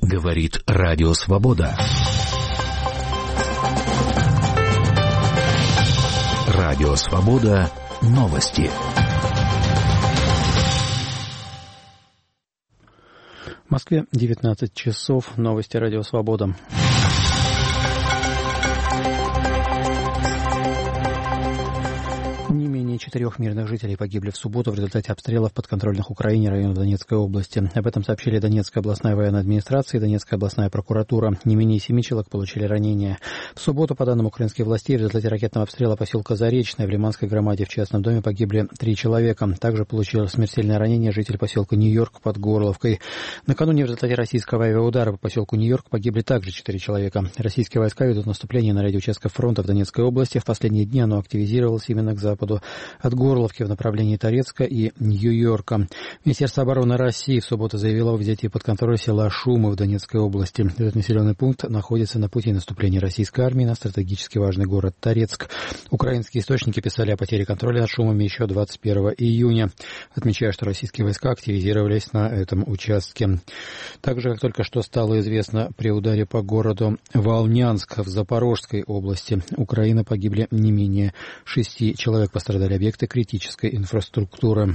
Говорит Радио Свобода. Радио Свобода. Новости. В Москве 19 часов. Новости Радио Свобода. Не менее 4 мирных жителей погибли в субботу в результате обстрелов подконтрольных Украине районов Донецкой области. Об этом сообщили Донецкая областная военная администрация и Донецкая областная прокуратура. Не менее 7 человек получили ранения. В субботу, по данным украинских властей, в результате ракетного обстрела поселка Заречное в Лиманской громаде в частном доме погибли 3 человека. Также получил смертельное ранение житель поселка Нью-Йорк под Горловкой. Накануне в результате российского авиаудара по поселку Нью-Йорк погибли также 4 человека. Российские войска ведут наступление на ряде участков фронта в Донецкой области. В последние дни оно активизировалось именно к западу от Горловки в направлении Торецка и Нью-Йорка. Министерство обороны России в субботу заявило о взятии под контроль села Шумы в Донецкой области. Этот населенный пункт находится на пути наступления российской армии на стратегически важный город Торецк. Украинские источники писали о потере контроля над Шумами еще 21 июня, отмечая, что российские войска активизировались на этом участке. Также, как только что стало известно, при ударе по городу Волнянск в Запорожской области Украины погибли не менее 6 человек. Пострадали объекты критической инфраструктуры.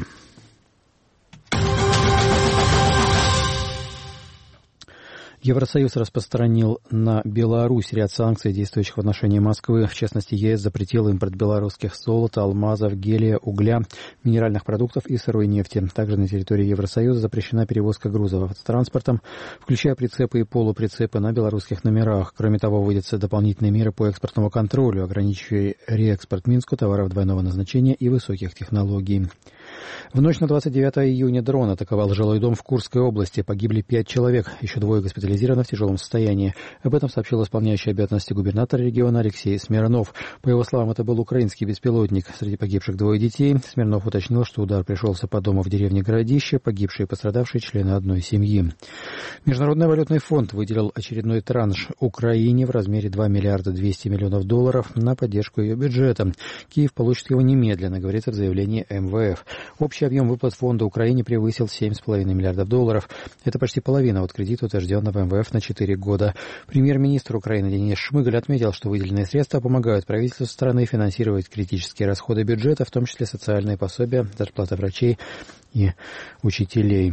Евросоюз распространил на Беларусь ряд санкций, действующих в отношении Москвы. В частности, ЕС запретил импорт белорусских золота, алмазов, гелия, угля, минеральных продуктов и сырой нефти. Также на территории Евросоюза запрещена перевозка грузов с транспортом, включая прицепы и полуприцепы на белорусских номерах. Кроме того, вводятся дополнительные меры по экспортному контролю, ограничивая реэкспорт Минску товаров двойного назначения и высоких технологий. В ночь на 29 июня дрон атаковал жилой дом в Курской области. Погибли 5 человек, еще 2 госпитализированы в тяжелом состоянии. Об этом сообщил исполняющий обязанности губернатора региона Алексей Смирнов. По его словам, это был украинский беспилотник. Среди погибших 2 детей. Смирнов уточнил, что удар пришелся по дому в деревне Городище, погибшие и пострадавшие члены одной семьи. Международный валютный фонд выделил очередной транш Украине в размере $2 миллиарда 200 миллионов на поддержку ее бюджета. Киев получит его немедленно, говорится в заявлении МВФ. Общий объем выплат фонда Украине превысил $7,5 миллиардов. Это почти половина от кредита, утвержденного МВФ на 4 года. Премьер-министр Украины Денис Шмыгаль отметил, что выделенные средства помогают правительству страны финансировать критические расходы бюджета, в том числе социальные пособия, зарплаты врачей и учителей.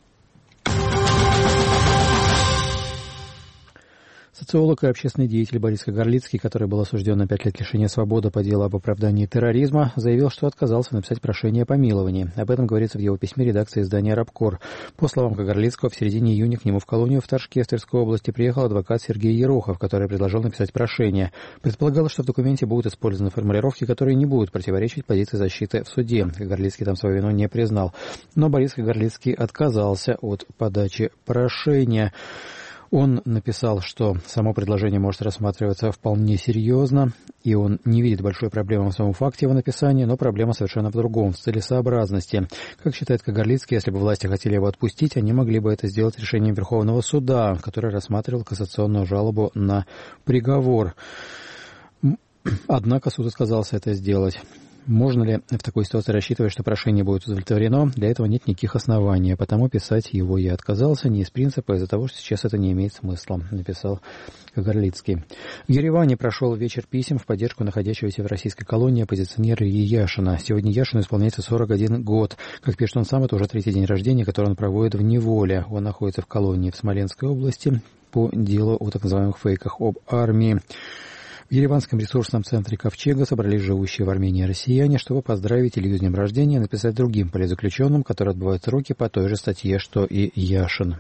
Социолог и общественный деятель Борис Кагарлицкий, который был осужден на 5 лет лишения свободы по делу об оправдании терроризма, заявил, что отказался написать прошение о помиловании. Об этом говорится в его письме редакции издания «Рабкор». По словам Кагарлицкого, в середине июня к нему в колонию в Ташке Тверской области приехал адвокат Сергей Ерохов, который предложил написать прошение. Предполагалось, что в документе будут использованы формулировки, которые не будут противоречить позиции защиты в суде. Кагарлицкий там свою вину не признал. Но Борис Кагарлицкий отказался от подачи прошения. Он написал, что само предложение может рассматриваться вполне серьезно, и он не видит большой проблемы в самом факте его написания, но проблема совершенно в другом, в целесообразности. Как считает Кагарлицкий, если бы власти хотели его отпустить, они могли бы это сделать решением Верховного суда, который рассматривал кассационную жалобу на приговор. Однако суд отказался это сделать. Можно ли в такой ситуации рассчитывать, что прошение будет удовлетворено? Для этого нет никаких оснований, потому писать его я отказался не из принципа, а из-за того, что сейчас это не имеет смысла, написал Кагарлицкий. В Ереване прошел вечер писем в поддержку находящегося в российской колонии оппозиционера Ильи Яшина. Сегодня Яшину исполняется 41 год. Как пишет он сам, это уже 3-й день рождения, который он проводит в неволе. Он находится в колонии в Смоленской области по делу о так называемых фейках об армии. В Ереванском ресурсном центре «Ковчега» собрались живущие в Армении россияне, чтобы поздравить Илью с днем рождения и написать другим политзаключенным, которые отбывают сроки по той же статье, что и Яшин.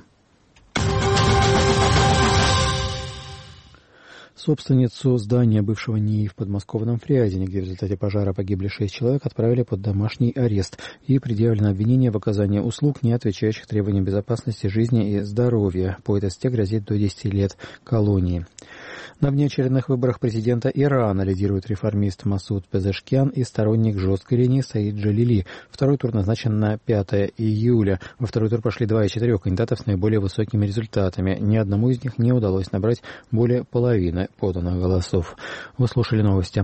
Собственницу здания бывшего НИИ в подмосковном Фрязине, где в результате пожара погибли 6 человек, отправили под домашний арест. Ей предъявлено обвинение в оказании услуг, не отвечающих требованиям безопасности жизни и здоровья. По этой статье грозит до 10 лет колонии. На внеочередных выборах президента Ирана лидирует реформист Масуд Пезешкиан и сторонник жесткой линии Саид Джалили. Второй тур назначен на 5 июля. Во второй тур прошли 2 из 4 кандидатов с наиболее высокими результатами. Ни одному из них не удалось набрать более половины поданных голосов. Вы слушали новости.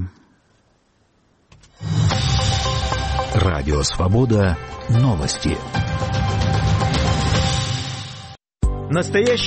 Радио Свобода. Новости. Настоящий